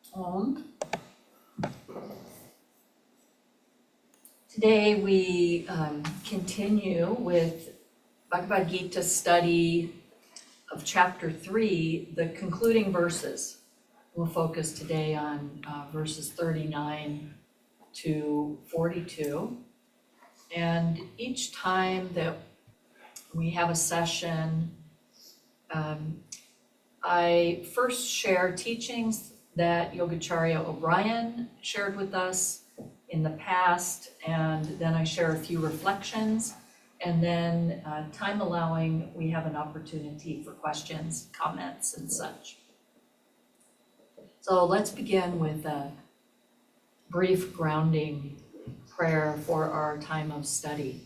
Om. Today we continue with Bhagavad Gita study of chapter 3, the concluding verses. We'll focus today on verses 39 to 42. And each time that we have a session, I first share teachings that Yogacharya O'Brien shared with us in the past, and then I share a few reflections, and then time allowing, we have an opportunity for questions, comments, and such. So let's begin with a brief grounding prayer for our time of study.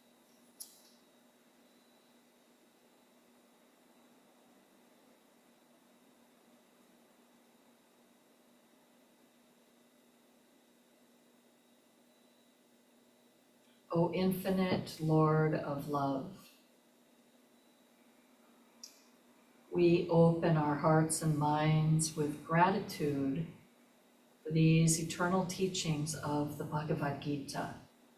O infinite Lord of love, we open our hearts and minds with gratitude for these eternal teachings of the Bhagavad Gita.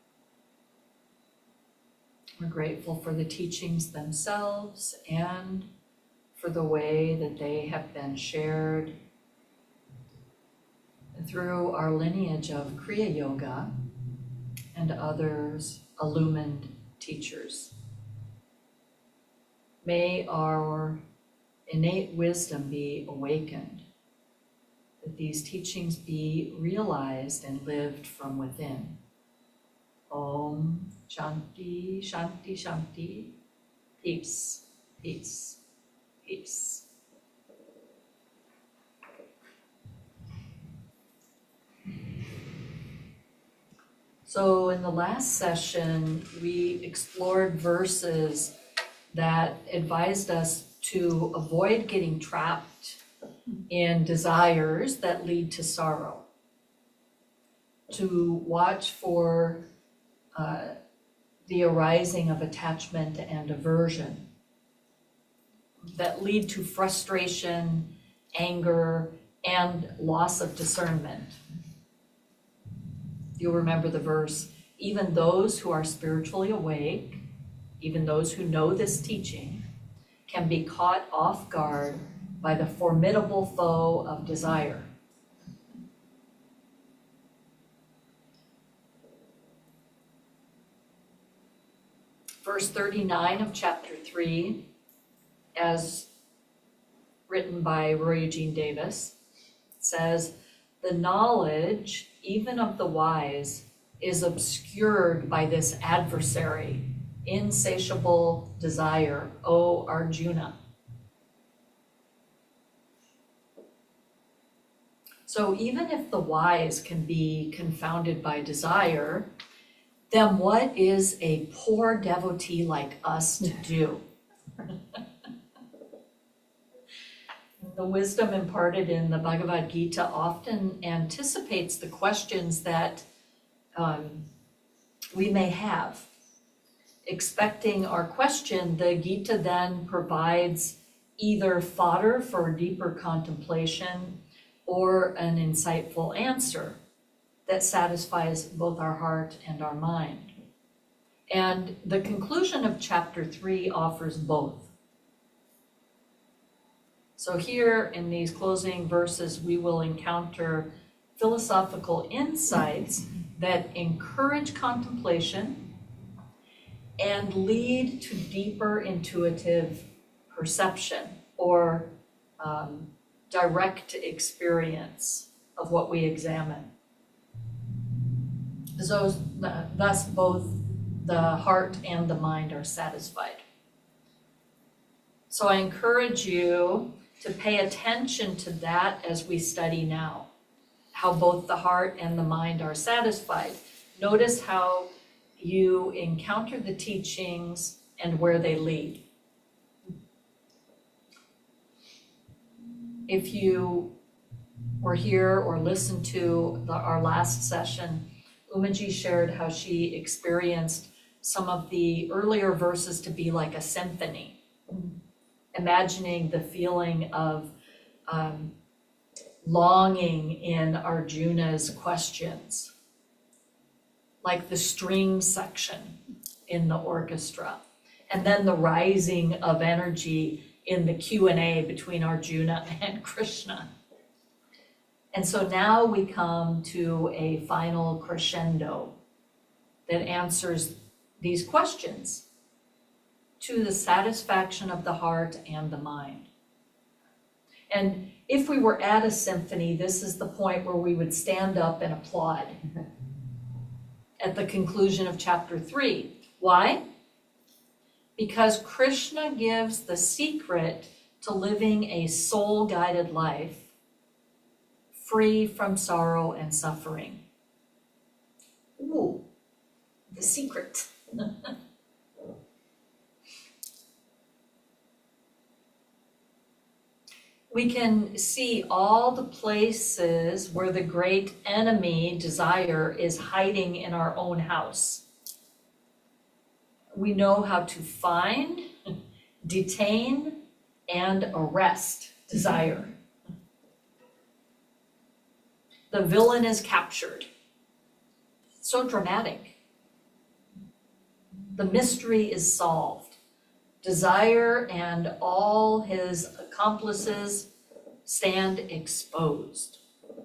We're grateful for the teachings themselves and for the way that they have been shared through our lineage of Kriya Yoga and others illumined teachers. May our innate wisdom be awakened, that these teachings be realized and lived from within. Om Shanti, Shanti, Shanti. Peace, peace, peace. So in the last session, we explored verses that advised us to avoid getting trapped in desires that lead to sorrow, to watch for the arising of attachment and aversion that lead to frustration, anger, and loss of discernment. You'll remember the verse, even those who are spiritually awake, even those who know this teaching, can be caught off guard by the formidable foe of desire. Verse 39 of chapter 3, as written by Roy Eugene Davis, says, "The knowledge, even of the wise, is obscured by this adversary, insatiable desire, O Arjuna." So even if the wise can be confounded by desire, then what is a poor devotee like us to do? The wisdom imparted in the Bhagavad Gita often anticipates the questions that we may have. Expecting our question, the Gita then provides either fodder for deeper contemplation or an insightful answer that satisfies both our heart and our mind. And the conclusion of chapter 3 offers both. So here in these closing verses, we will encounter philosophical insights that encourage contemplation and lead to deeper intuitive perception or direct experience of what we examine. So thus both the heart and the mind are satisfied. So I encourage you to pay attention to that as we study now, how both the heart and the mind are satisfied. Notice how you encounter the teachings and where they lead. If you were here or listened to our last session, Umaji shared how she experienced some of the earlier verses to be like a symphony, imagining the feeling of longing in Arjuna's questions, like the string section in the orchestra, and then the rising of energy in the Q&A between Arjuna and Krishna. And so now we come to a final crescendo that answers these questions to the satisfaction of the heart and the mind. And if we were at a symphony, this is the point where we would stand up and applaud at the conclusion of chapter 3. Why? Because Krishna gives the secret to living a soul-guided life, free from sorrow and suffering. Ooh, the secret. We can see all the places where the great enemy, desire, is hiding in our own house. We know how to find, detain, and arrest desire. The villain is captured. It's so dramatic. The mystery is solved. Desire and all his accomplices stand exposed.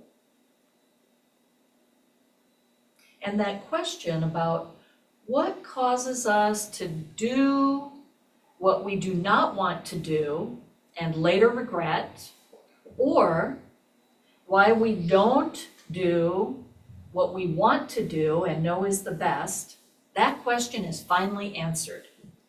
And that question about what causes us to do what we do not want to do and later regret, or why we don't do what we want to do and know is the best, that question is finally answered.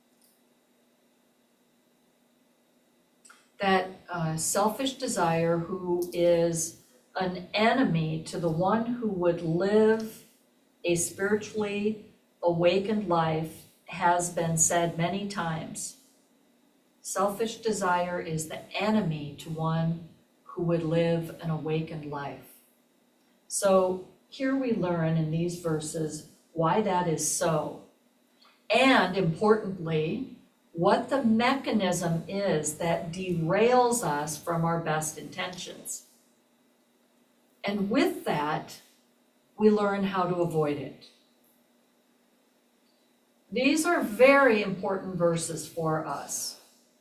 That selfish desire, who is an enemy to the one who would live a spiritually awakened life, has been said many times. Selfish desire is the enemy to one who would live an awakened life. So here we learn in these verses why that is so. And importantly, what the mechanism is that derails us from our best intentions. And with that, we learn how to avoid it. These are very important verses for us.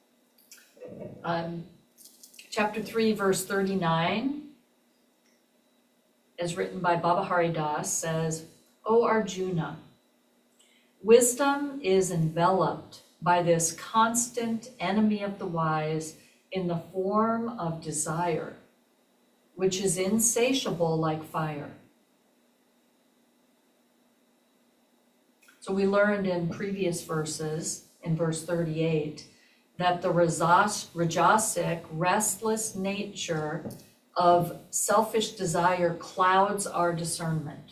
Chapter 3, verse 39, as written by Baba Hari Das, says, O Arjuna, wisdom is enveloped by this constant enemy of the wise in the form of desire, which is insatiable like fire. So we learned in previous verses, in verse 38, that the rajasic, restless nature of selfish desire clouds our discernment.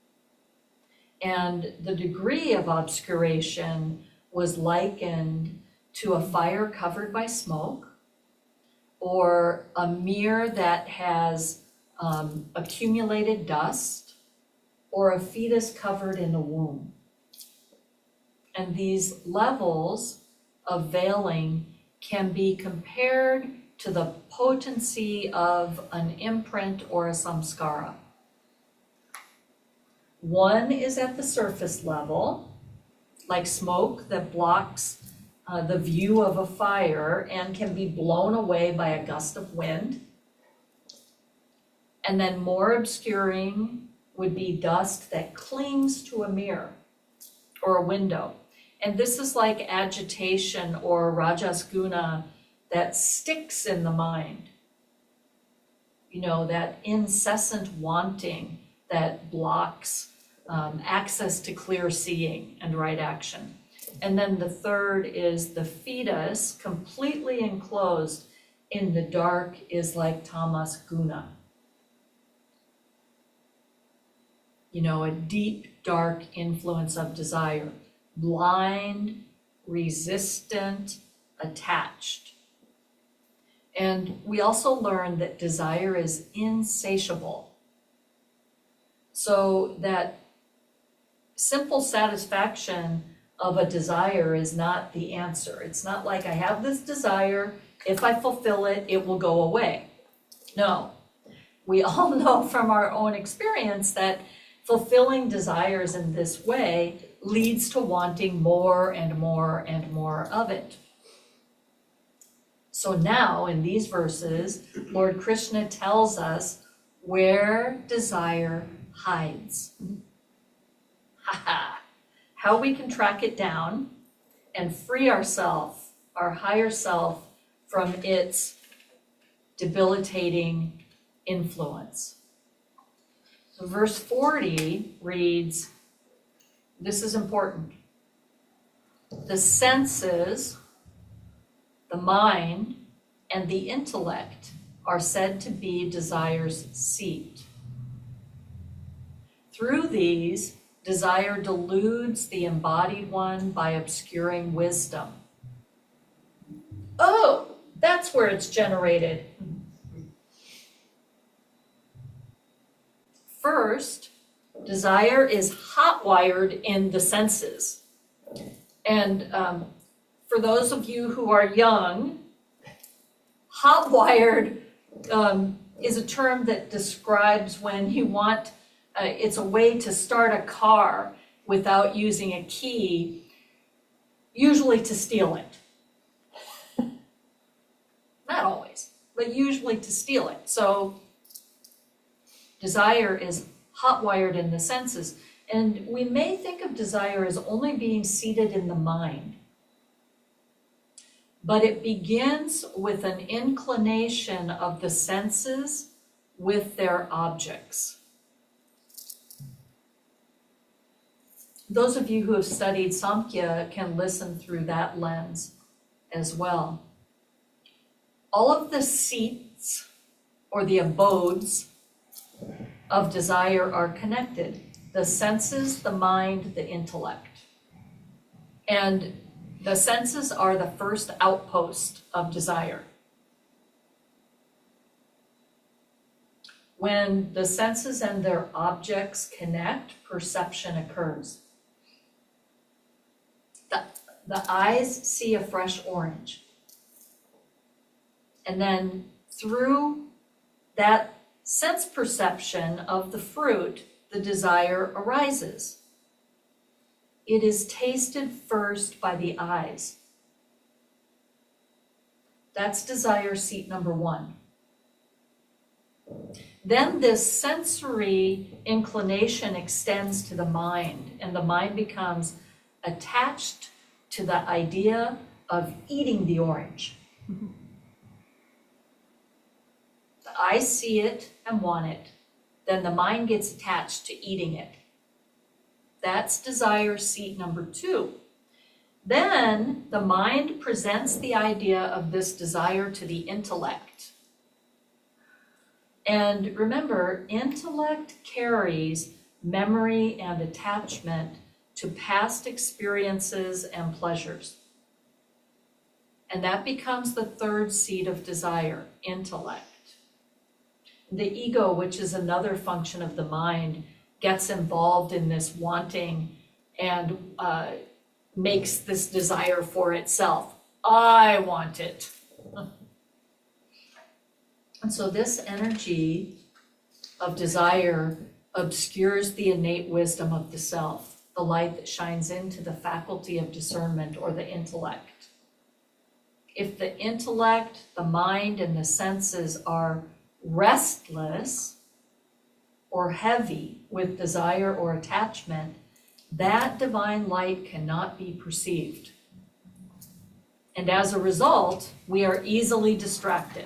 And the degree of obscuration was likened to a fire covered by smoke, or a mirror that has accumulated dust, or a fetus covered in a womb. And these levels of veiling can be compared to the potency of an imprint or a samskara. One is at the surface level, like smoke that blocks the view of a fire and can be blown away by a gust of wind. And then more obscuring would be dust that clings to a mirror or a window. And this is like agitation or rajasguna that sticks in the mind. You know, that incessant wanting that blocks access to clear seeing and right action. And then the third is the fetus, completely enclosed in the dark, is like tamas guna. You know, a deep, dark influence of desire. Blind, resistant, attached. And we also learn that desire is insatiable. So that simple satisfaction of a desire is not the answer. It's not like I have this desire, if I fulfill it, it will go away. No, we all know from our own experience that fulfilling desires in this way leads to wanting more and more and more of it. So now in these verses, Lord Krishna tells us where desire hides. How we can track it down and free ourselves, our higher self, from its debilitating influence. So verse 40 reads, this is important. The senses, the mind, and the intellect are said to be desire's seat. Through these, desire deludes the embodied one by obscuring wisdom. Oh, that's where it's generated. First, desire is hot-wired in the senses. And for those of you who are young, hot-wired is a term that describes when you want, it's a way to start a car without using a key, usually to steal it. Not always, but usually to steal it. So desire is hot-wired in the senses. And we may think of desire as only being seated in the mind. But it begins with an inclination of the senses with their objects. Those of you who have studied Samkhya can listen through that lens as well. All of the seats or the abodes of desire are connected. The senses, the mind, the intellect. And the senses are the first outpost of desire. When the senses and their objects connect, perception occurs. The eyes see a fresh orange. And then through that sense perception of the fruit, the desire arises. It is tasted first by the eyes. That's desire seat number one. Then this sensory inclination extends to the mind, and the mind becomes attached to the idea of eating the orange. The eyes see it and want it. Then the mind gets attached to eating it. That's desire seat number two. Then the mind presents the idea of this desire to the intellect. And remember, intellect carries memory and attachment to past experiences and pleasures. And that becomes the third seat of desire, intellect. The ego, which is another function of the mind, gets involved in this wanting and makes this desire for itself. I want it. And so this energy of desire obscures the innate wisdom of the self, the light that shines into the faculty of discernment or the intellect. If the intellect, the mind, and the senses are restless or heavy with desire or attachment, that divine light cannot be perceived. And as a result, we are easily distracted.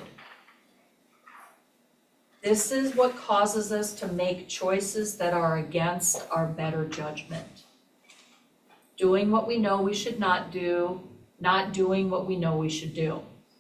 This is what causes us to make choices that are against our better judgment. Doing what we know we should not do, not doing what we know we should do.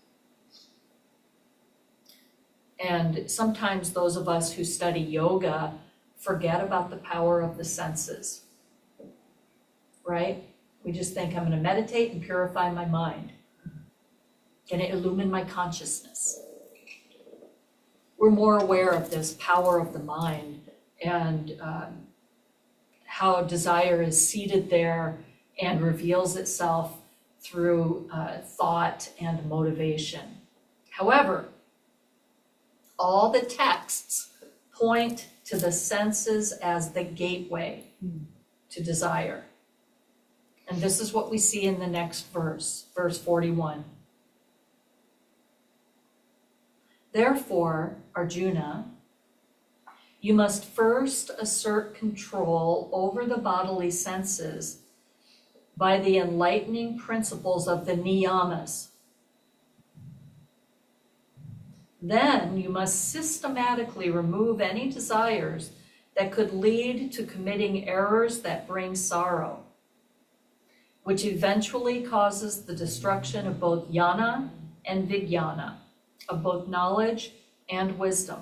And sometimes those of us who study yoga forget about the power of the senses, right? We just think, I'm going to meditate and purify my mind. Going to illumine my consciousness. We're more aware of this power of the mind and how desire is seated there and reveals itself through thought and motivation. However, All the texts point to the senses as the gateway to desire. And this is what we see in the next verse, verse 41. Therefore, Arjuna, you must first assert control over the bodily senses by the enlightening principles of the niyamas. Then you must systematically remove any desires that could lead to committing errors that bring sorrow, which eventually causes the destruction of both jnana and vijnana, of both knowledge and wisdom.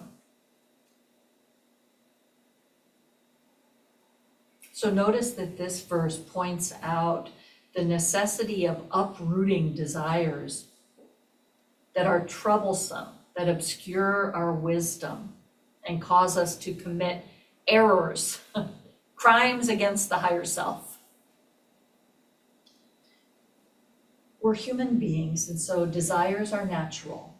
So notice that this verse points out the necessity of uprooting desires that are troublesome, that obscure our wisdom and cause us to commit errors, crimes against the higher self. We're human beings, and so desires are natural.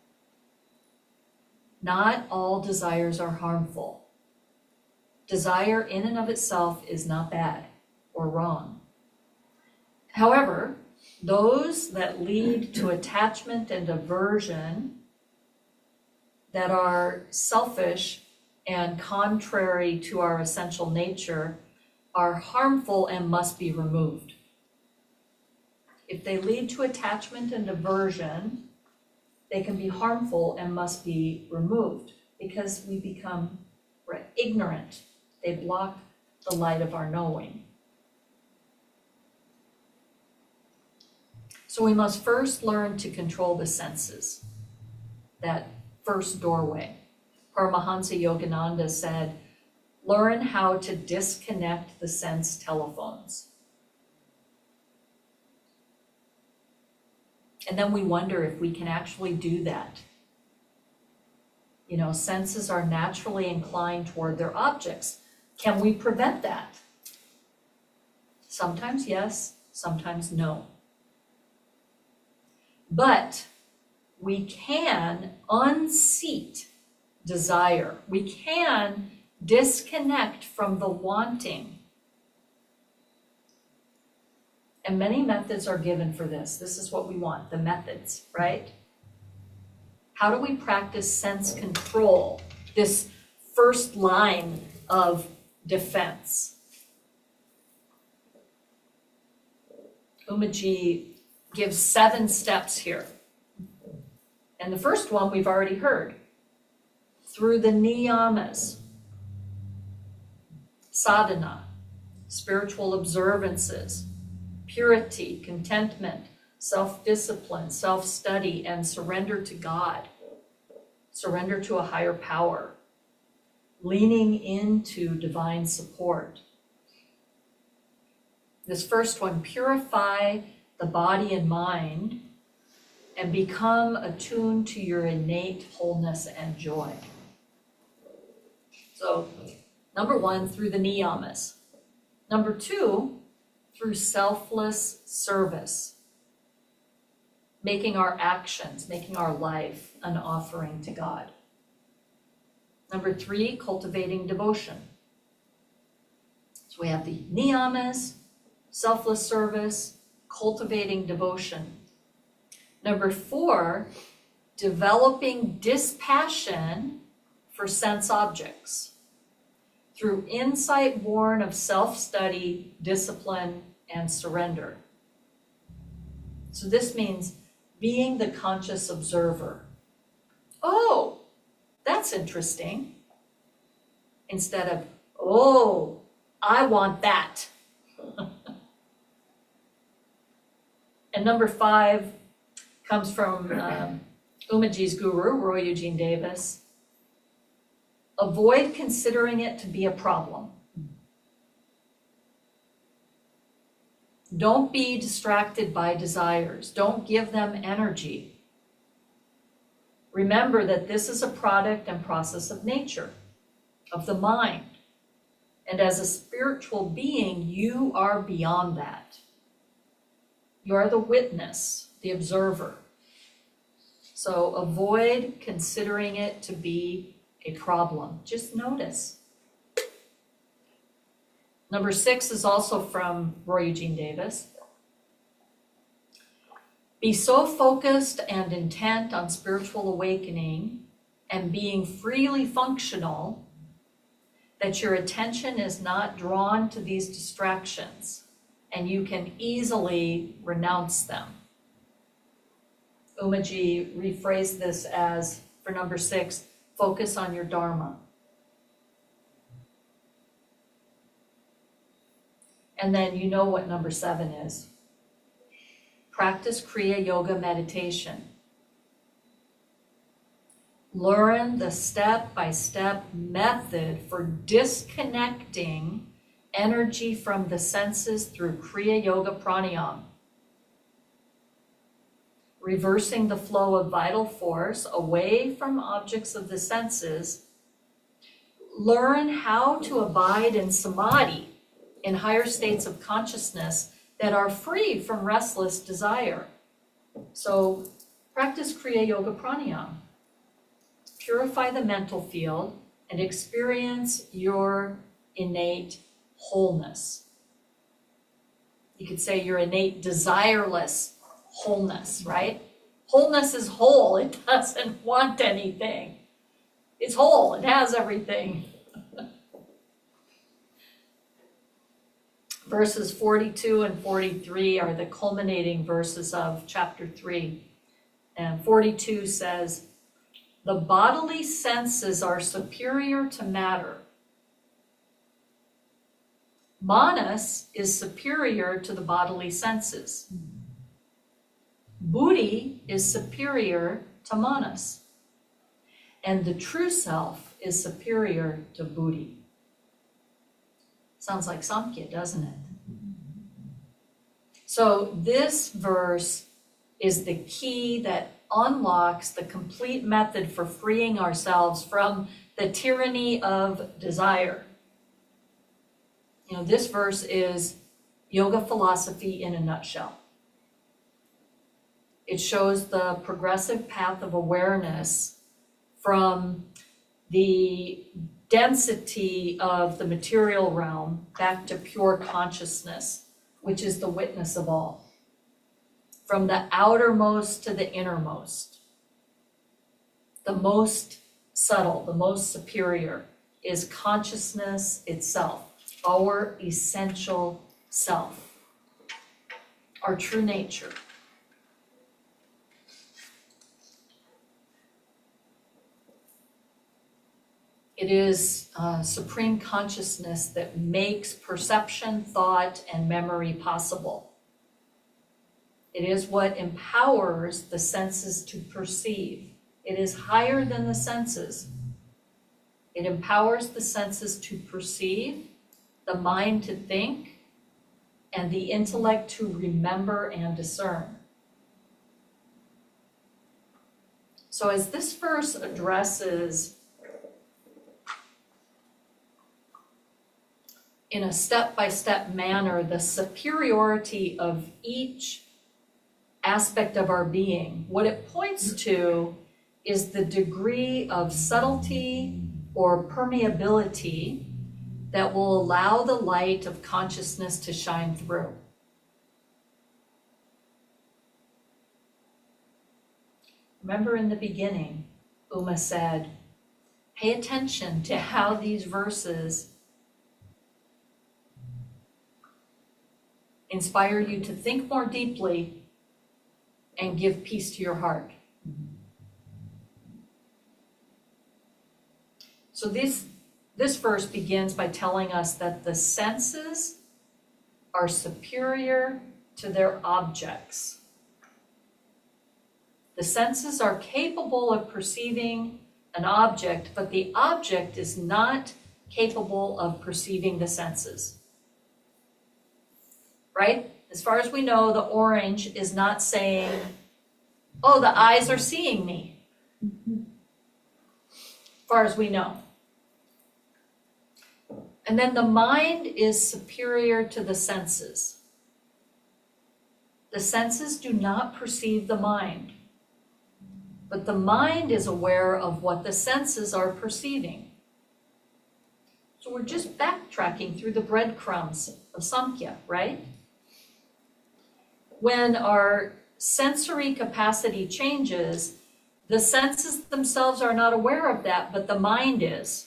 Not all desires are harmful. Desire in and of itself is not bad or wrong. However, those that lead to attachment and aversion that are selfish and contrary to our essential nature are harmful and must be removed. If they lead to attachment and aversion, they can be harmful and must be removed because we become ignorant. They block the light of our knowing. So we must first learn to control the senses, that first doorway. Paramahansa Yogananda said, learn how to disconnect the sense telephones. And then we wonder if we can actually do that. You know, senses are naturally inclined toward their objects. Can we prevent that? Sometimes yes, sometimes no. But we can unseat desire. We can disconnect from the wanting. And many methods are given for this. This is what we want, the methods, right? How do we practice sense control, this first line of defense? Umaji gives 7 steps here. And the first one we've already heard. Through the niyamas, sadhana, spiritual observances, purity, contentment, self-discipline, self-study, and surrender to God, surrender to a higher power, leaning into divine support. This first one, purify the body and mind and become attuned to your innate wholeness and joy. So, number 1, through the niyamas. Number 2, through selfless service, making our actions, making our life an offering to God. Number 3, cultivating devotion. So we have the niyamas, selfless service, cultivating devotion. Number 4, developing dispassion for sense objects through insight born of self-study, discipline, and surrender. So this means being the conscious observer. Oh, that's interesting. Instead of, oh, I want that. And number 5 comes from Umaji's guru, Roy Eugene Davis. Avoid considering it to be a problem. Don't be distracted by desires. Don't give them energy. Remember that this is a product and process of nature, of the mind. And as a spiritual being, you are beyond that. You are the witness, the observer. So avoid considering it to be a problem. Just notice. Number 6 is also from Roy Eugene Davis. Be so focused and intent on spiritual awakening and being freely functional that your attention is not drawn to these distractions and you can easily renounce them. Umaji rephrased this as, for number 6, focus on your Dharma. And then you know what number 7 is. Practice Kriya Yoga meditation. Learn the step-by-step method for disconnecting energy from the senses through Kriya Yoga Pranayama. Reversing the flow of vital force away from objects of the senses. Learn how to abide in samadhi, in higher states of consciousness that are free from restless desire. So practice Kriya Yoga Pranayama. Purify the mental field and experience your innate wholeness. You could say your innate desireless wholeness, right? Wholeness is whole. It doesn't want anything. It's whole. It has everything. Verses 42 and 43 are the culminating verses of chapter 3. And 42 says, the bodily senses are superior to matter. Manas is superior to the bodily senses. Buddhi is superior to manas. And the true self is superior to buddhi. Sounds like Samkhya, doesn't it? So this verse is the key that unlocks the complete method for freeing ourselves from the tyranny of desire. You know, this verse is yoga philosophy in a nutshell. It shows the progressive path of awareness from the density of the material realm back to pure consciousness, which is the witness of all. From the outermost to the innermost. The most subtle, the most superior is consciousness itself, our essential self, our true nature. It is supreme consciousness that makes perception, thought, and memory possible. It is what empowers the senses to perceive. It is higher than the senses. It empowers the senses to perceive, the mind to think, and the intellect to remember and discern. So as this verse addresses in a step-by-step manner the superiority of each aspect of our being, what it points to is the degree of subtlety or permeability that will allow the light of consciousness to shine through. Remember in the beginning, Uma said, pay attention to how these verses inspire you to think more deeply and give peace to your heart. So this verse begins by telling us that the senses are superior to their objects. The senses are capable of perceiving an object, but the object is not capable of perceiving the senses. Right? As far as we know, the orange is not saying, oh, the eyes are seeing me. As far as we know. And then the mind is superior to the senses. The senses do not perceive the mind, but the mind is aware of what the senses are perceiving. So we're just backtracking through the breadcrumbs of Samkhya, right? When our sensory capacity changes, the senses themselves are not aware of that, but the mind is.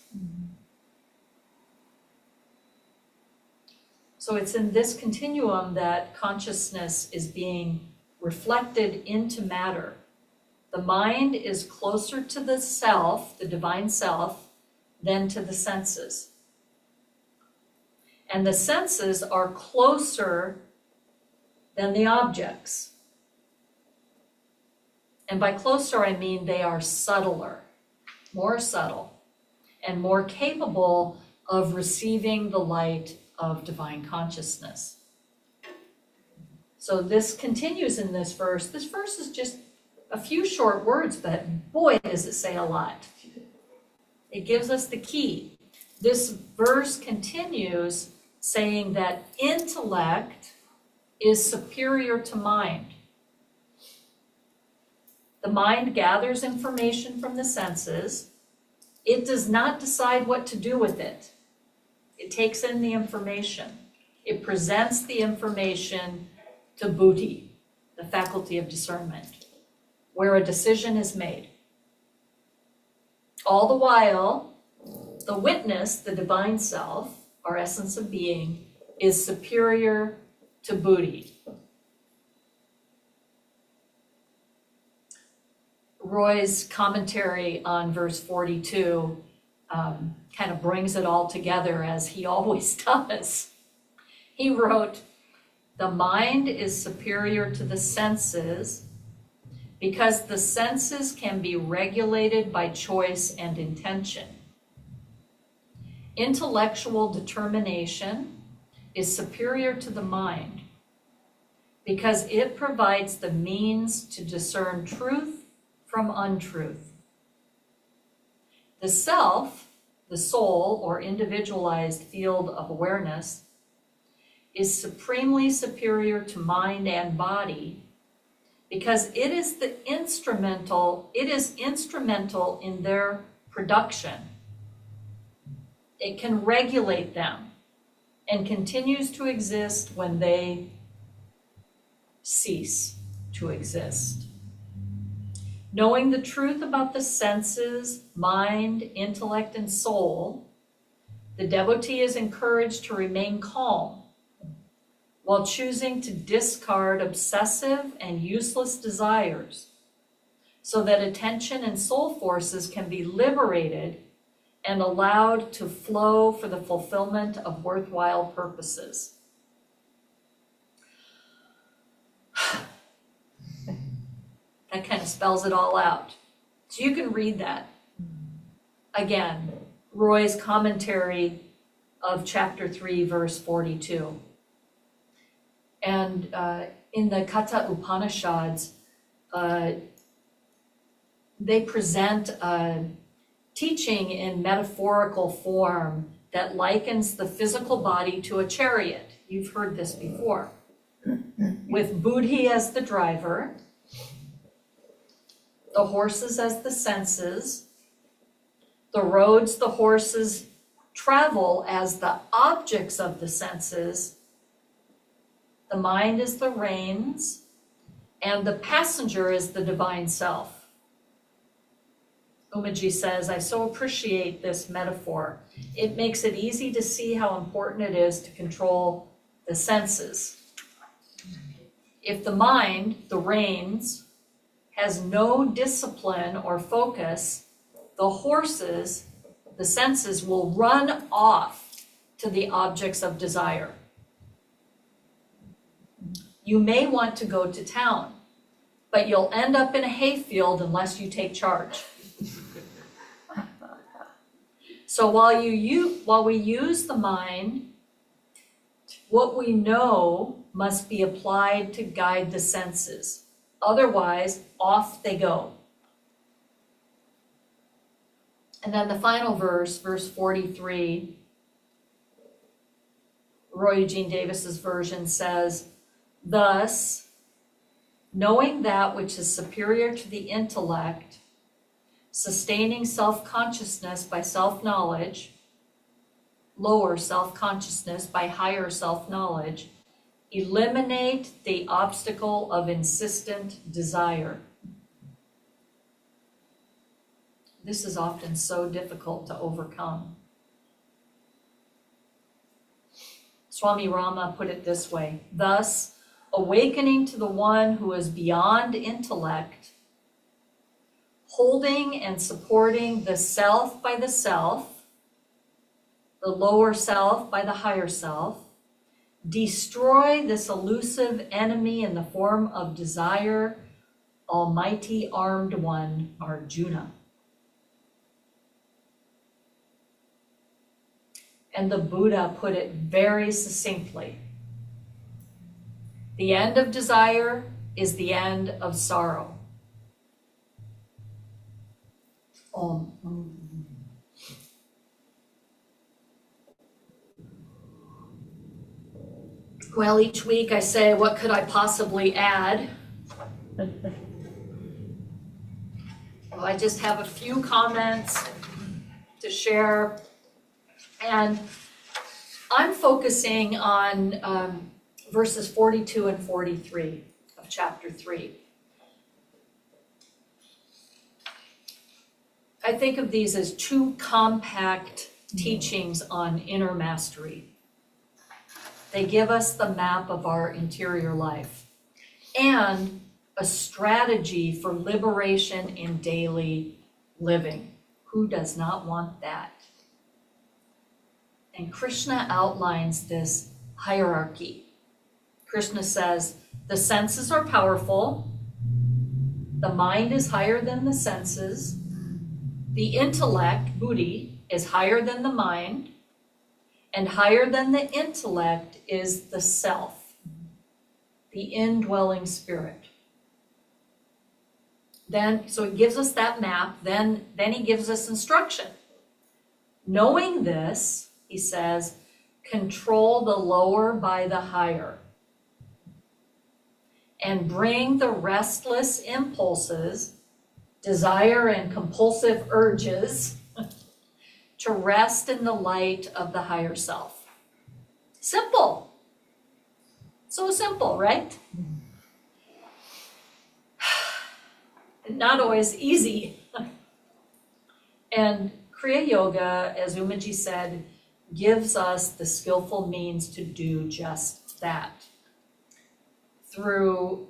So it's in this continuum that consciousness is being reflected into matter. The mind is closer to the self, the divine self, than to the senses. And the senses are closer than the objects. And by closer, I mean they are subtler, more subtle, and more capable of receiving the light of divine consciousness. So this continues in this verse. This verse is just a few short words, but boy, does it say a lot. It gives us the key. This verse continues saying that intellect is superior to mind. The mind gathers information from the senses. It does not decide what to do with it. It takes in the information. It presents the information to buddhi, the faculty of discernment, where a decision is made. All the while, the witness, the divine self, our essence of being, is superior to buddhi. Roy's commentary on verse 42 kind of brings it all together, as he always does. He wrote, "The mind is superior to the senses because the senses can be regulated by choice and intention. Intellectual determination is superior to the mind because it provides the means to discern truth from untruth. The self, the soul or individualized field of awareness, is supremely superior to mind and body because it is instrumental in their production. It can regulate them and continues to exist when they cease to exist. Knowing the truth about the senses, mind, intellect, and soul, the devotee is encouraged to remain calm while choosing to discard obsessive and useless desires so that attention and soul forces can be liberated and allowed to flow for the fulfillment of worthwhile purposes." That kind of spells it all out. So you can read that. Again, Roy's commentary of chapter 3, verse 42. And in the Katha Upanishads, they present a teaching in metaphorical form that likens the physical body to a chariot. You've heard this before. With buddhi as the driver, the horses as the senses, the roads the horses travel as the objects of the senses, the mind is the reins, and the passenger is the divine self. Umaji says, "I so appreciate this metaphor. It makes it easy to see how important it is to control the senses. If the mind, the reins, has no discipline or focus, the horses, the senses, will run off to the objects of desire. You may want to go to town, but you'll end up in a hayfield unless you take charge." So while we use the mind, what we know must be applied to guide the senses. Otherwise, off they go. And then the final verse, verse 43, Roy Eugene Davis's version says, "Thus, knowing that which is superior to the intellect, sustaining self-consciousness by self-knowledge, lower self-consciousness by higher self-knowledge, eliminate the obstacle of insistent desire. This is often so difficult to overcome. Swami Rama put it this way: thus, awakening to the one who is beyond intellect, holding and supporting the self by the self, the lower self by the higher self, destroy this elusive enemy in the form of desire, almighty armed one, Arjuna. And the Buddha put it very succinctly: the end of desire is the end of sorrow. Well, each week I say, what could I possibly add? Well, I just have a few comments to share. And I'm focusing on verses 42 and 43 of chapter 3. I think of these as two compact teachings on inner mastery. They give us the map of our interior life and a strategy for liberation in daily living. Who does not want that? And Krishna outlines this hierarchy. Krishna says, the senses are powerful, the mind is higher than the senses, the intellect, buddhi, is higher than the mind, and higher than the intellect is the self, the indwelling spirit. So he gives us that map, then he gives us instruction. Knowing this, he says, control the lower by the higher, and bring the restless impulses, desire and compulsive urges, to rest in the light of the higher self. Simple. So simple, right? Not always easy. And Kriya Yoga, as Umaji said, gives us the skillful means to do just that. Through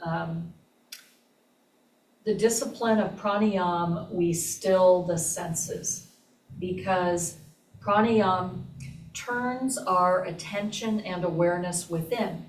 the discipline of pranayama, we still the senses, because pranayama turns our attention and awareness within.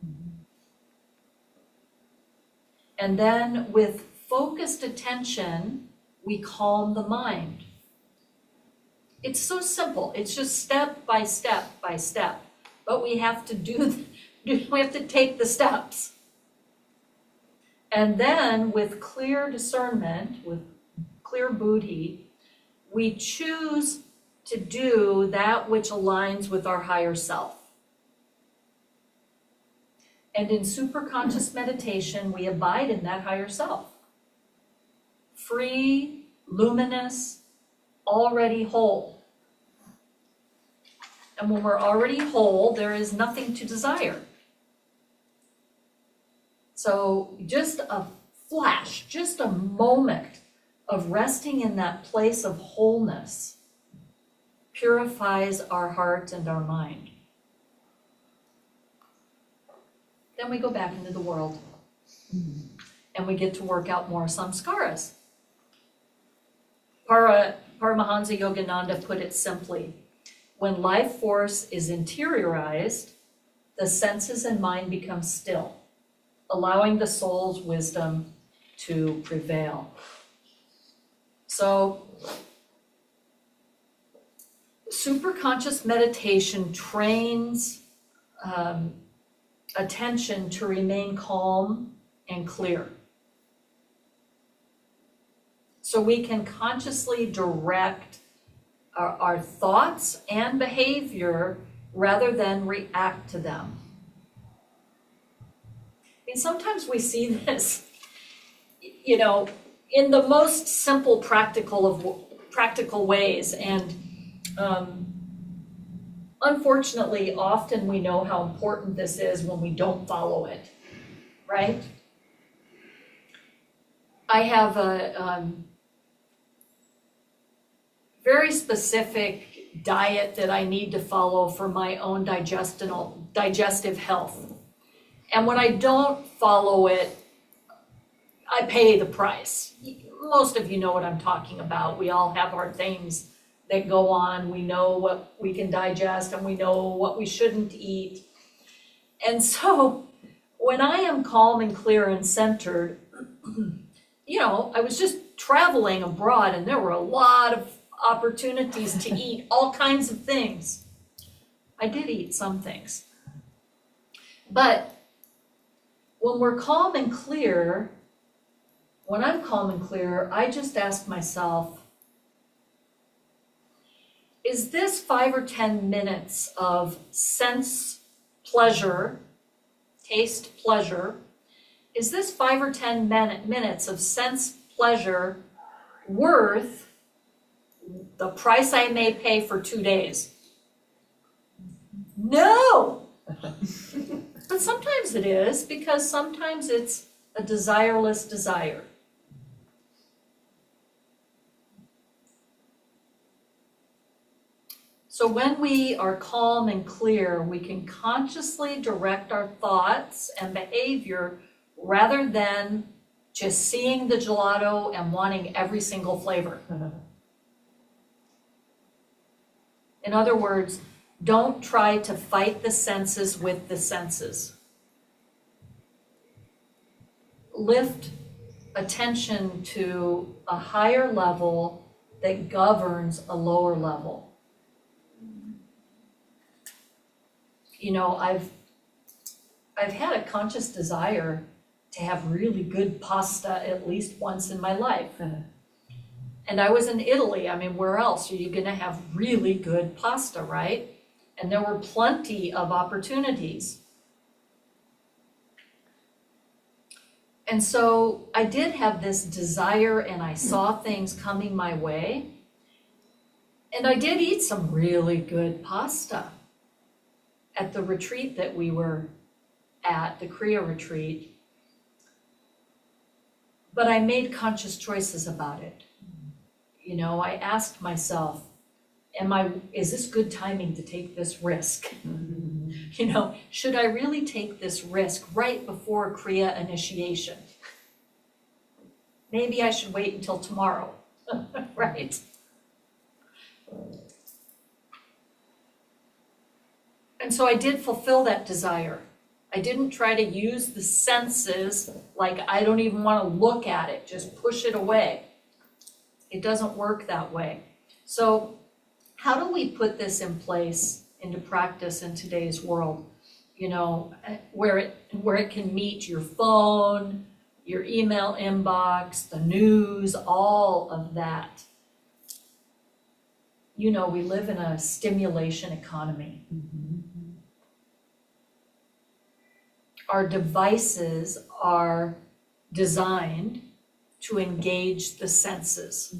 And then with focused attention, we calm the mind. It's so simple. It's just step by step by step. But we have to we have to take the steps. And then with clear discernment, with clear buddhi, we choose to do that which aligns with our higher self. And in superconscious meditation, we abide in that higher self. Free, luminous, already whole. And when we're already whole, there is nothing to desire. So just a flash, just a moment of resting in that place of wholeness purifies our heart and our mind. Then we go back into the world and we get to work out more samskaras. Paramahansa Yogananda put it simply: when life force is interiorized, the senses and mind become still, allowing the soul's wisdom to prevail. So, superconscious meditation trains attention to remain calm and clear. So we can consciously direct our thoughts and behavior rather than react to them. I mean, sometimes we see this you know, in the most simple practical ways. And unfortunately, often we know how important this is when we don't follow it, right? I have a very specific diet that I need to follow for my own digestive health. And when I don't follow it, I pay the price. Most of you know what I'm talking about. We all have our things that go on. We know what we can digest and we know what we shouldn't eat. And so when I am calm and clear and centered, you know, I was just traveling abroad and there were a lot of opportunities to eat all kinds of things. I did eat some things. But when we're calm and clear, when I'm calm and clear, I just ask myself, is this 5 or 10 minutes of sense pleasure, taste pleasure, is this 5 or 10 minutes of sense pleasure worth the price I may pay for 2 days? No! But sometimes it is, because sometimes it's a desireless desire. So when we are calm and clear, we can consciously direct our thoughts and behavior rather than just seeing the gelato and wanting every single flavor. In other words, don't try to fight the senses with the senses. Lift attention to a higher level that governs a lower level. You know, I've had a conscious desire to have really good pasta at least once in my life. And I was in Italy. I mean, where else are you going to have really good pasta, right? And there were plenty of opportunities. And so I did have this desire, and I saw things coming my way. And I did eat some really good pasta at the retreat that we were at, the Kriya retreat. But I made conscious choices about it. You know, I asked myself, is this good timing to take this risk? You know, should I really take this risk right before Kriya initiation? Maybe I should wait until tomorrow, right? And so I did fulfill that desire. I didn't try to use the senses, like I don't even want to look at it, just push it away. It doesn't work that way. So how do we put this in place, into practice in today's world? You know, where it can meet your phone, your email inbox, the news, all of that. You know, we live in a stimulation economy. Our devices are designed to engage the senses,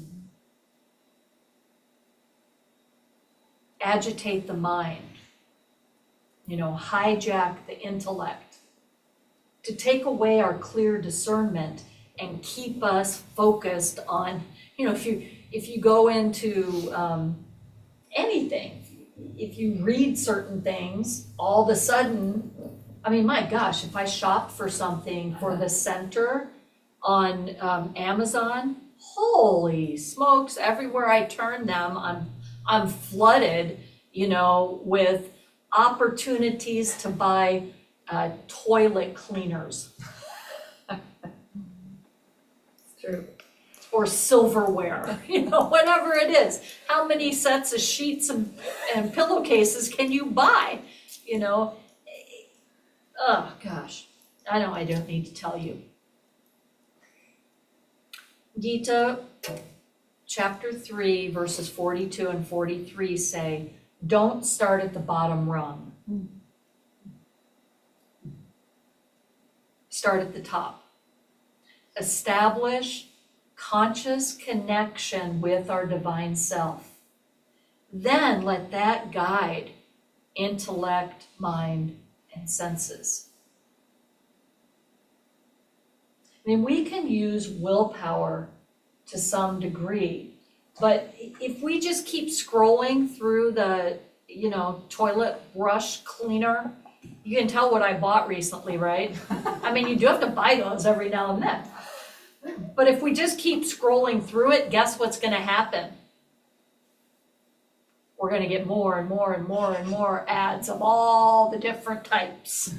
agitate the mind, you know, hijack the intellect, to take away our clear discernment and keep us focused on, you know, if you go into anything, if you read certain things, all of a sudden, I mean, my gosh, if I shop for something for the center on Amazon, holy smokes, everywhere I turn them, I'm flooded, you know, with opportunities to buy toilet cleaners. It's true. Or silverware, you know, whatever it is. How many sets of sheets and pillowcases can you buy, you know? Oh, gosh, I know I don't need to tell you. Gita, chapter 3, verses 42 and 43 say, don't start at the bottom rung. Start at the top. establish conscious connection with our divine self. Then let that guide intellect, mind, and senses. I mean, we can use willpower to some degree, but if we just keep scrolling through the, toilet brush cleaner, you can tell what I bought recently, right? I mean, you do have to buy those every now and then. But if we just keep scrolling through it, guess what's going to happen? We're going to get more and more and more and more ads of all the different types.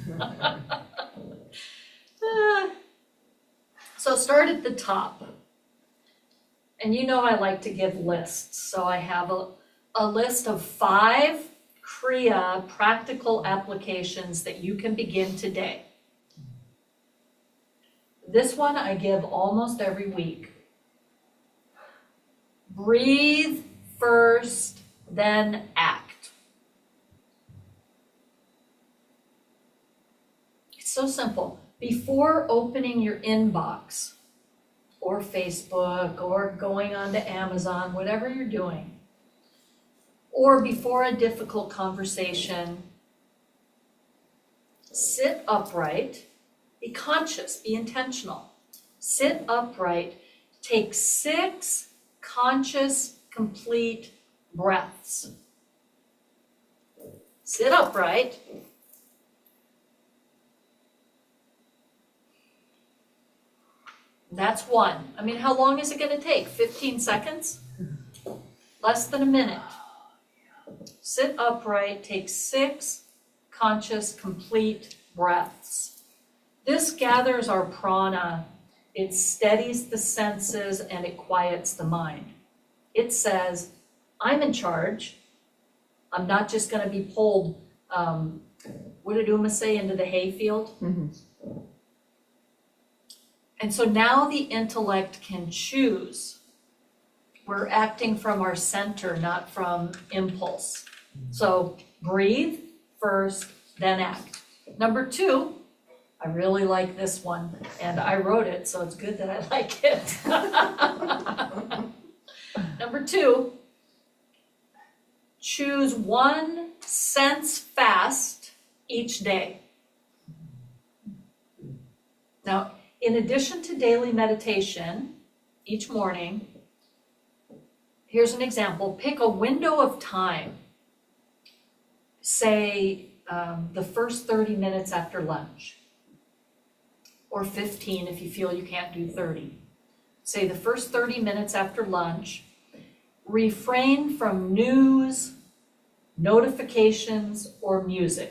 So start at the top. And I like to give lists. So I have a list of 5 Kriya practical applications that you can begin today. This one I give almost every week. Breathe first, then act. It's so simple. Before opening your inbox, or Facebook, or going on to Amazon, whatever you're doing, or before a difficult conversation, sit upright, be conscious, be intentional. Sit upright, take 6 conscious, complete breaths. Sit upright. That's 1. I mean, how long is it going to take? 15 seconds? Less than a minute. Sit upright, take 6 conscious, complete breaths. This gathers our prana, it steadies the senses, and it quiets the mind. It says, I'm in charge. I'm not just going to be pulled, what did Uma say, into the hayfield? Mm-hmm. And so now the intellect can choose. We're acting from our center, not from impulse. So breathe first, then act. Number 2, I really like this one, and I wrote it, so it's good that I like it. Number 2, choose 1 sense fast each day. Now, in addition to daily meditation each morning, here's an example. Pick a window of time, say the first 30 minutes after lunch, or 15 if you feel you can't do 30. Say the first 30 minutes after lunch. Refrain from news, notifications, or music.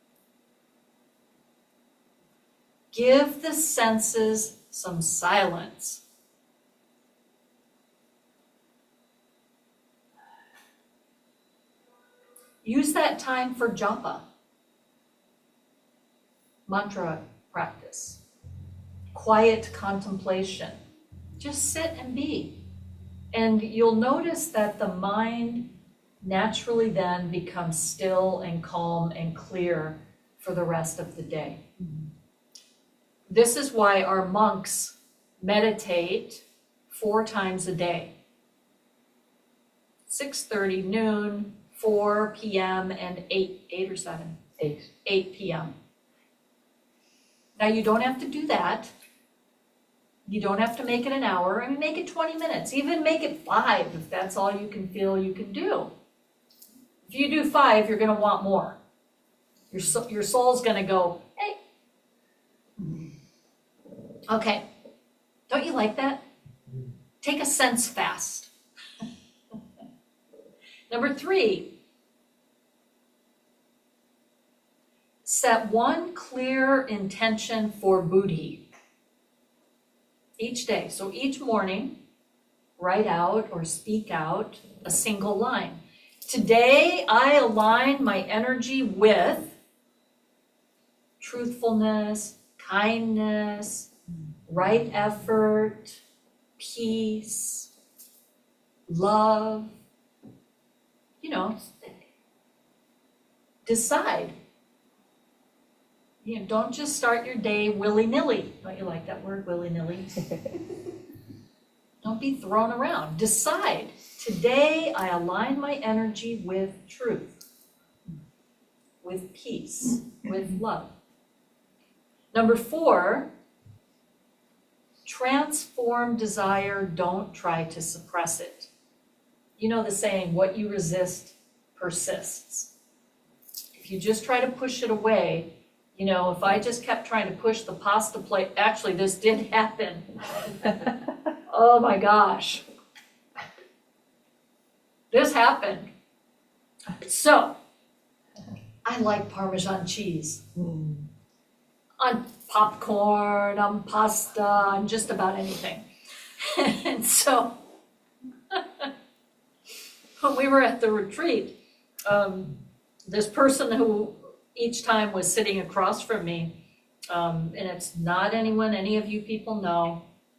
Give the senses some silence. Use that time for japa, mantra practice, quiet contemplation. Just sit and be. And you'll notice that the mind naturally then becomes still and calm and clear for the rest of the day. Mm-hmm. This is why our monks meditate 4 times a day. 6:30, noon, 4 p.m., and 8 or 7? 8 p.m. Now you don't have to do that. You don't have to make it an hour. I mean, make it 20 minutes. Even make it 5 if that's all you can feel you can do. If you do 5, you're going to want more. Your soul's going to go, hey. Okay. Don't you like that? Take a sense fast. Number 3, set 1 clear intention for buddhi each day. So each morning, write out or speak out a single line. Today, I align my energy with truthfulness, kindness, right effort, peace, love. Decide. You know, don't just start your day willy-nilly. Don't you like that word, willy-nilly? Don't be thrown around. Decide, today I align my energy with truth, with peace, with love. Number 4, transform desire, don't try to suppress it. You know the saying, what you resist persists. If you just try to push it away, you know, if I just kept trying to push the pasta plate, actually this did happen. Oh my gosh. This happened. So, I like Parmesan cheese. On popcorn, on pasta, on just about anything. And so, when we were at the retreat, this person who each time was sitting across from me, and it's not anyone any of you people know,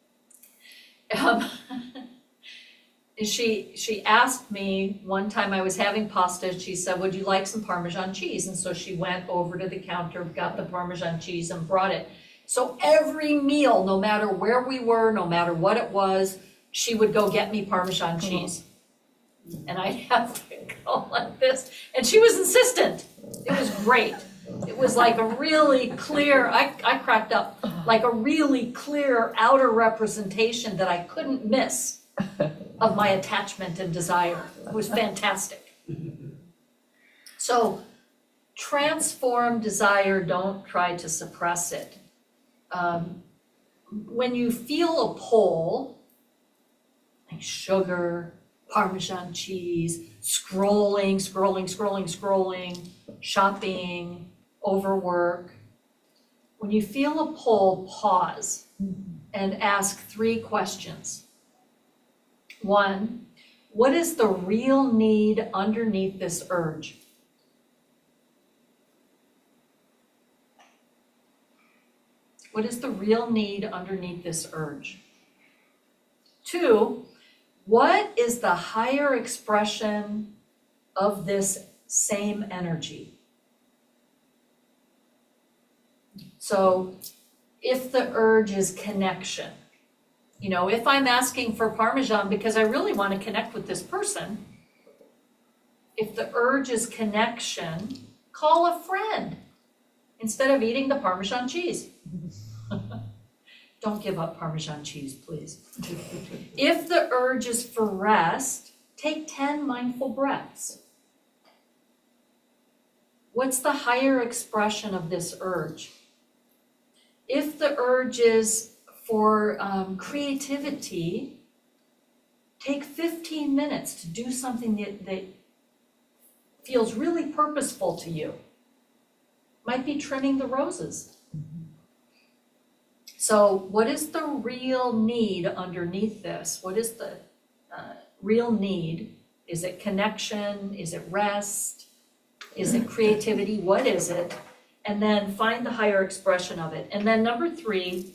she asked me one time I was having pasta, she said, would you like some Parmesan cheese? And so she went over to the counter, got the Parmesan cheese and brought it. So every meal, no matter where we were, no matter what it was, she would go get me Parmesan cheese. And I'd have to go like this. And she was insistent. It was great. It was like a really clear, I cracked up, like a really clear outer representation that I couldn't miss of my attachment and desire. It was fantastic. So transform desire, don't try to suppress it. When you feel a pull, like sugar, Parmesan cheese, scrolling, shopping, overwork. When you feel a pull, pause and ask 3 questions. 1, what is the real need underneath this urge? What is the real need underneath this urge? 2, what is the higher expression of this same energy? So if the urge is connection, you know, if I'm asking for Parmesan because I really want to connect with this person, if the urge is connection, call a friend instead of eating the Parmesan cheese. Don't give up Parmesan cheese, please. If the urge is for rest, take 10 mindful breaths. What's the higher expression of this urge? If the urge is for creativity, take 15 minutes to do something that feels really purposeful to you. Might be trimming the roses. So what is the real need underneath this? What is the real need? Is it connection? Is it rest? Is it creativity? What is it? And then find the higher expression of it. And then number 3,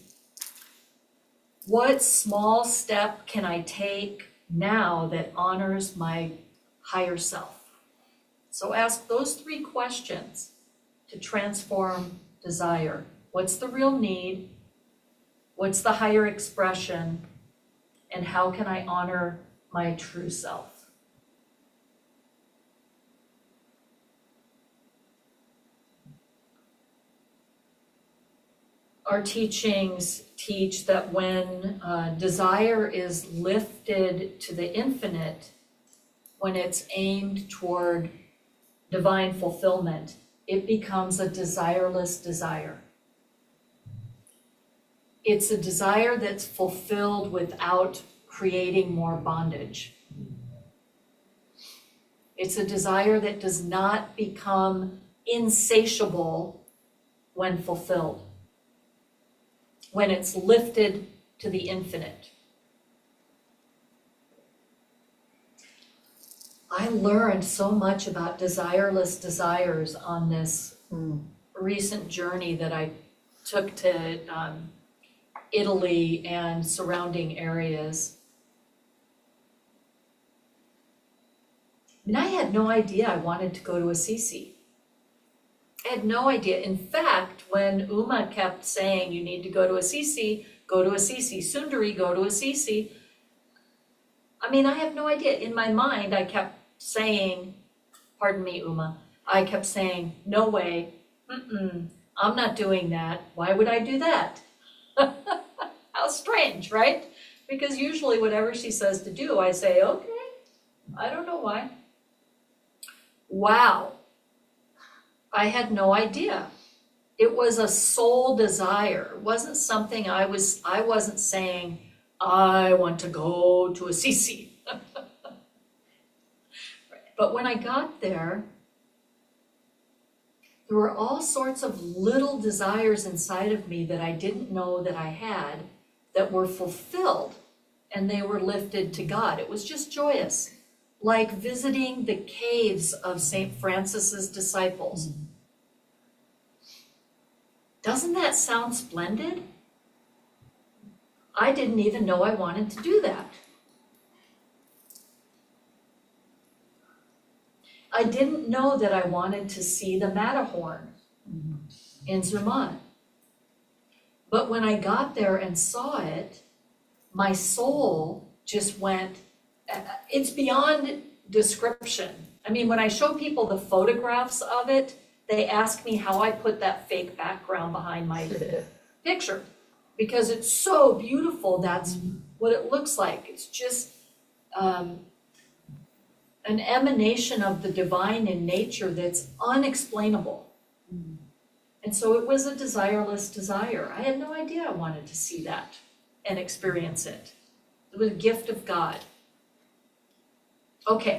what small step can I take now that honors my higher self? So ask those 3 questions to transform desire. What's the real need? What's the higher expression? And how can I honor my true self? Our teachings teach that when desire is lifted to the infinite, when it's aimed toward divine fulfillment, it becomes a desireless desire. It's a desire that's fulfilled without creating more bondage. It's a desire that does not become insatiable when fulfilled, when it's lifted to the infinite. I learned so much about desireless desires on this recent journey that I took to Italy and surrounding areas. And I had no idea I wanted to go to Assisi. I had no idea. In fact, when Uma kept saying, you need to go to Assisi, go to Assisi, Sundari, go to Assisi, I mean, I have no idea. In my mind, I kept saying, pardon me, Uma, I kept saying, no way, I'm not doing that. Why would I do that? How strange, right? Because usually whatever she says to do, I say, okay, I don't know why. Wow, I had no idea. It was a soul desire. It wasn't something I wasn't saying, I want to go to Assisi. But when I got there were all sorts of little desires inside of me that I didn't know that I had that were fulfilled, and they were lifted to God. It was just joyous, like visiting the caves of St. Francis's disciples. Doesn't that sound splendid? I didn't even know I wanted to do that. I didn't know that I wanted to see the Matterhorn in Zermatt. But when I got there and saw it, my soul just went, it's beyond description. I mean, when I show people the photographs of it, they ask me how I put that fake background behind my picture, because it's so beautiful. That's what it looks like. It's just an emanation of the divine in nature that's unexplainable. And so it was a desireless desire. I had no idea I wanted to see that and experience it. It was a gift of God. Okay.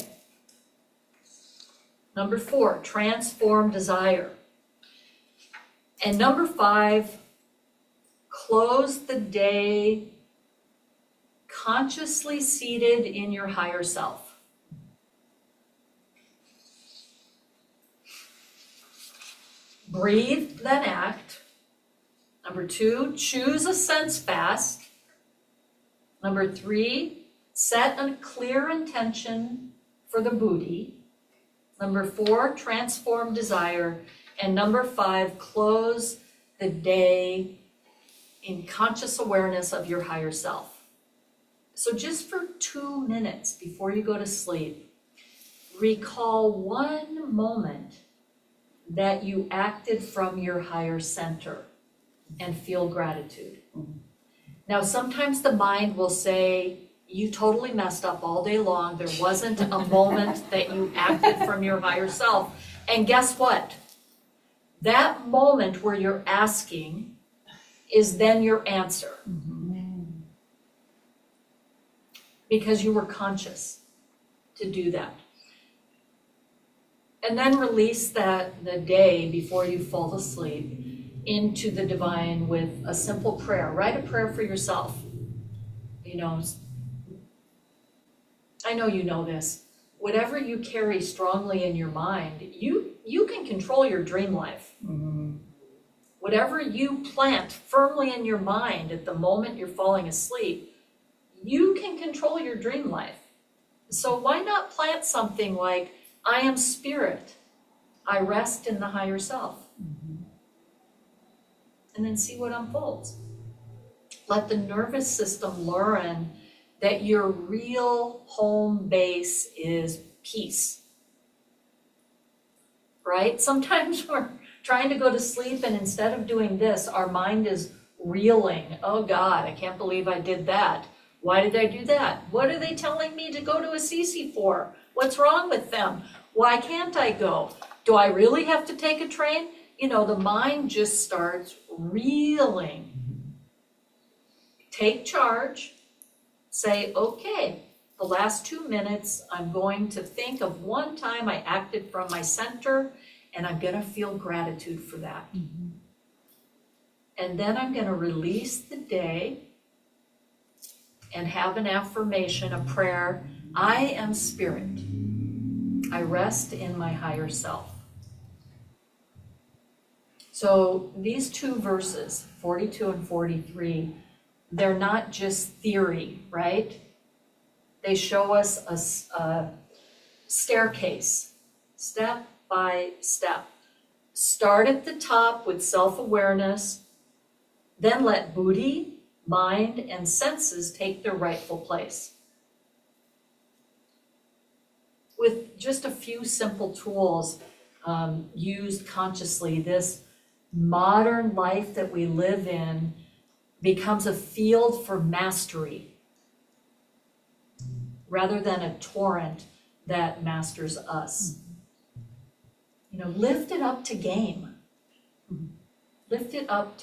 Number 4, transform desire. And number 5, close the day consciously seated in your higher self. Breathe, then act. Number 2, choose a sense fast. Number 3, set a clear intention for the buddhi. Number 4, transform desire. And number 5, close the day in conscious awareness of your higher self. So just for 2 minutes before you go to sleep, recall one moment that you acted from your higher center and feel gratitude. Now, sometimes the mind will say, you totally messed up all day long. There wasn't a moment that you acted from your higher self. And guess what? That moment where you're asking is then your answer. Because you were conscious to do that. And then release the day before you fall asleep into the divine with a simple prayer. Write a prayer for yourself. You know, I know you know this. Whatever you carry strongly in your mind, you can control your dream life. Whatever you plant firmly in your mind at the moment you're falling asleep, you can control your dream life. So why not plant something like, I am spirit. I rest in the higher self. And then see what unfolds. Let the nervous system learn that your real home base is peace. Right? Sometimes we're trying to go to sleep, and instead of doing this, our mind is reeling. Oh God, I can't believe I did that. Why did I do that? What are they telling me to go to Assisi for? What's wrong with them? Why can't I go? Do I really have to take a train? You know, the mind just starts reeling. Take charge. Say, okay, the last 2 minutes, I'm going to think of one time I acted from my center, and I'm going to feel gratitude for that. And then I'm going to release the day and have an affirmation, a prayer. I am spirit. I rest in my higher self. So these 2 verses, 42 and 43, they're not just theory, right? They show us a staircase, step by step, Start at the top with self-awareness, then let buddhi, mind, and senses take their rightful place. With just a few simple tools used consciously, this modern life that we live in becomes a field for mastery rather than a torrent that masters us. You know, lift it up to game. Lift it up to